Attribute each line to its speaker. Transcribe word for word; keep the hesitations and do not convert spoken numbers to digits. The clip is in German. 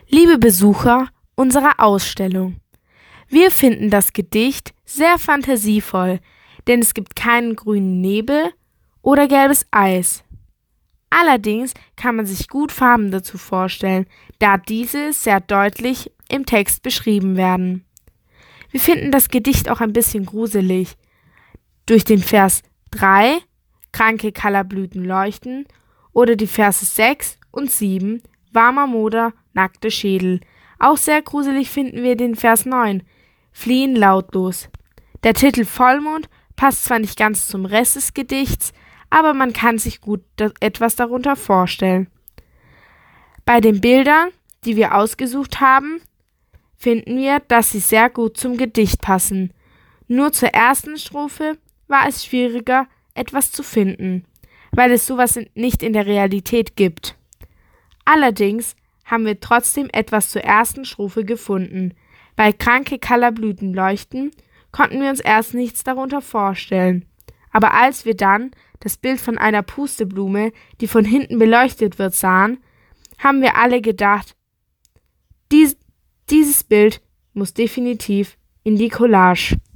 Speaker 1: Liebe Besucher unserer Ausstellung, wir finden das Gedicht sehr fantasievoll, denn es gibt keinen grünen Nebel oder gelbes Eis. Allerdings kann man sich gut Farben dazu vorstellen, da diese sehr deutlich im Text beschrieben werden. Wir finden das Gedicht auch ein bisschen gruselig. Durch den Vers drei, kranke Kallerblüten leuchten, oder die Verse sechs und sieben, warmer Moder, nackte Schädel. Auch sehr gruselig finden wir den Vers neun, fliehen lautlos. Der Titel Vollmond passt zwar nicht ganz zum Rest des Gedichts, aber man kann sich gut etwas darunter vorstellen. Bei den Bildern, die wir ausgesucht haben, finden wir, dass sie sehr gut zum Gedicht passen. Nur zur ersten Strophe war es schwieriger, etwas zu finden, weil es sowas nicht in der Realität gibt. Allerdings haben wir trotzdem etwas zur ersten Strophe gefunden. Bei kranke Kallerblüten leuchten konnten wir uns erst nichts darunter vorstellen. Aber als wir dann das Bild von einer Pusteblume, die von hinten beleuchtet wird, sahen, haben wir alle gedacht, dies, dieses Bild muss definitiv in die Collage.